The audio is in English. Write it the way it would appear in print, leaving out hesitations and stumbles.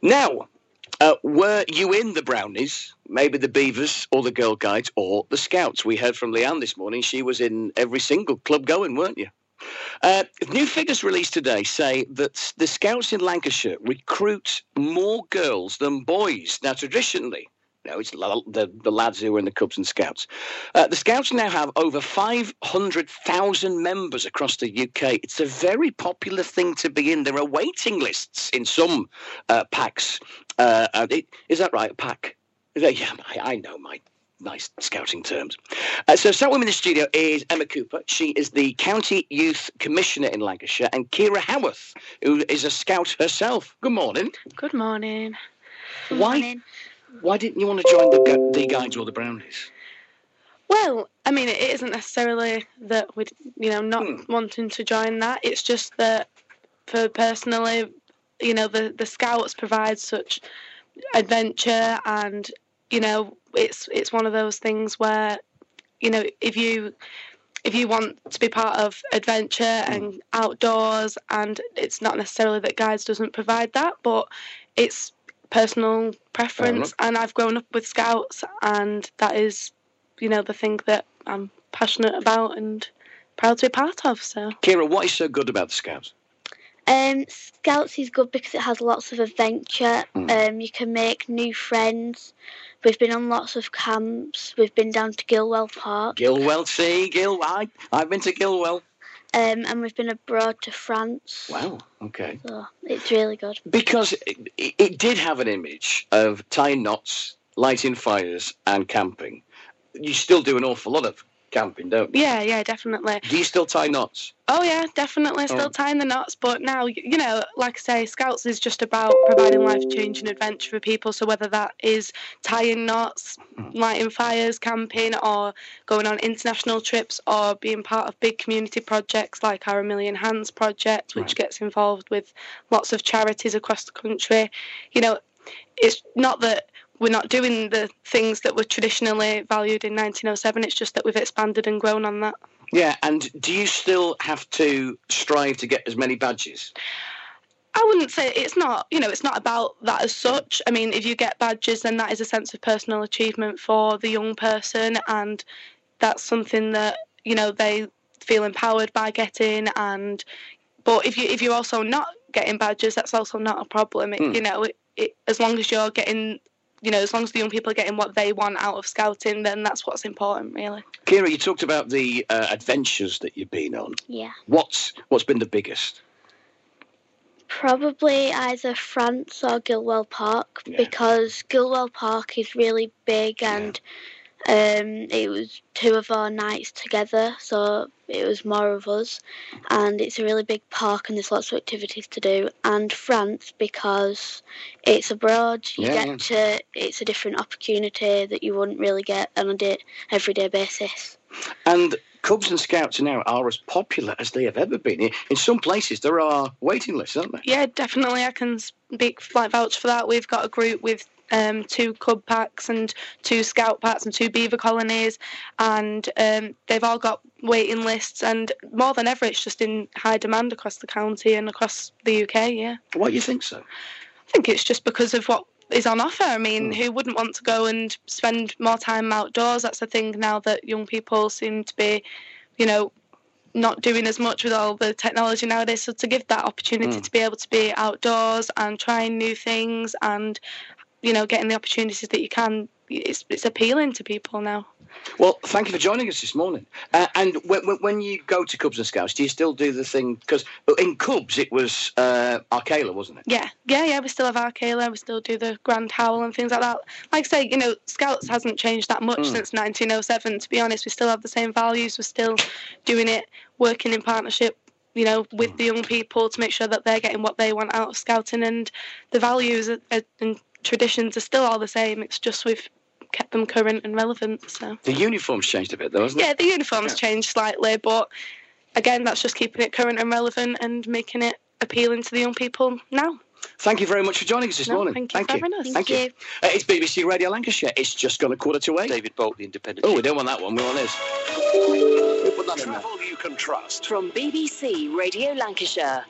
Now, were you in the Brownies, maybe the Beavers or the Girl Guides or the Scouts? We heard from Leanne this morning. She was in every single club going, weren't you? New figures released today say that the Scouts in Lancashire recruit more girls than boys. Now, traditionally, it's the lads who are in the Cubs and Scouts. The Scouts now have over 500,000 members across the UK. It's a very popular thing to be in. There are waiting lists in some packs. Is that right? A pack? Yeah, I know my nice scouting terms. So sat with me in the studio is Emma Cooper. She is the County Youth Commissioner in Lancashire, and Kira Howarth, who is a scout herself. Good morning. Good morning. Why didn't you want to join the Guides or the Brownies? Well, I mean, it isn't necessarily that we're, not wanting to join that. It's just that, for personally, the Scouts provide such adventure, and it's one of those things where, if you want to be part of adventure and outdoors, and it's not necessarily that Guides doesn't provide that, but it's personal preference, and I've grown up with Scouts, and that is, the thing that I'm passionate about and proud to be part of. So, Kira, what is so good about the Scouts? Scouts is good because it has lots of adventure. You can make new friends. We've been on lots of camps. We've been down to Gilwell Park. I've been to Gilwell. And we've been abroad to France. Wow, okay. So it's really good. Because it did have an image of tying knots, lighting fires and camping. You still do an awful lot of camping, don't you? Yeah, definitely. Do you still tie knots? Oh, yeah, definitely. Still tying the knots. But now, like I say, Scouts is just about providing life-changing adventure for people. So whether that is tying knots, lighting fires, camping, or going on international trips, or being part of big community projects like our A Million Hands project, which gets involved with lots of charities across the country. It's not that we're not doing the things that were traditionally valued in 1907. It's just that we've expanded and grown on that. Yeah, and do you still have to strive to get as many badges? I wouldn't say it's not, it's not about that as such. I mean, if you get badges, then that is a sense of personal achievement for the young person, and that's something that, they feel empowered by getting. But if you're also not getting badges, that's also not a problem. As long as you're getting, as long as the young people are getting what they want out of scouting, then that's what's important, really. Kira, you talked about the adventures that you've been on. Yeah. What's been the biggest? Probably either France or Gilwell Park, because Gilwell Park is really big, and it was 2 of our nights together, so it was more of us, and it's a really big park and there's lots of activities to do. And France, because it's abroad, it's a different opportunity that you wouldn't really get on a everyday basis. And Cubs and Scouts now are as popular as they have ever been. In some places there are waiting lists, aren't there? Yeah, definitely. I can vouch for that. We've got a group with 2 Cub packs and 2 Scout packs and 2 Beaver colonies, and they've all got waiting lists, and more than ever it's just in high demand across the county and across the UK. Yeah. Why do you think so? I think it's just because of what is on offer. I mean, who wouldn't want to go and spend more time outdoors? That's the thing now that young people seem to be, not doing as much with all the technology nowadays. So to give that opportunity to be able to be outdoors and trying new things and, getting the opportunities that you can, it's appealing to people now. Well, thank you for joining us this morning. And when you go to Cubs and Scouts, do you still do the thing? Because in Cubs it was Arcala, wasn't it? Yeah. We still have Arcala. We still do the Grand Howl and things like that. Like I say, Scouts hasn't changed that much since 1907. To be honest, we still have the same values. We're still doing it, working in partnership, with the young people to make sure that they're getting what they want out of scouting, and the values and traditions are still all the same. It's just we've kept them current and relevant. So the uniform's changed a bit, though, hasn't it? Yeah, the uniform's changed slightly, but again, that's just keeping it current and relevant and making it appealing to the young people now. Thank you very much for joining us this morning. Thank you for having us. Thank you. It's BBC Radio Lancashire. It's just gone 8:15. David Bolt, The Independent. Oh, we don't want that one. We want this. We'll put that in there. Travel you can trust. From BBC Radio Lancashire.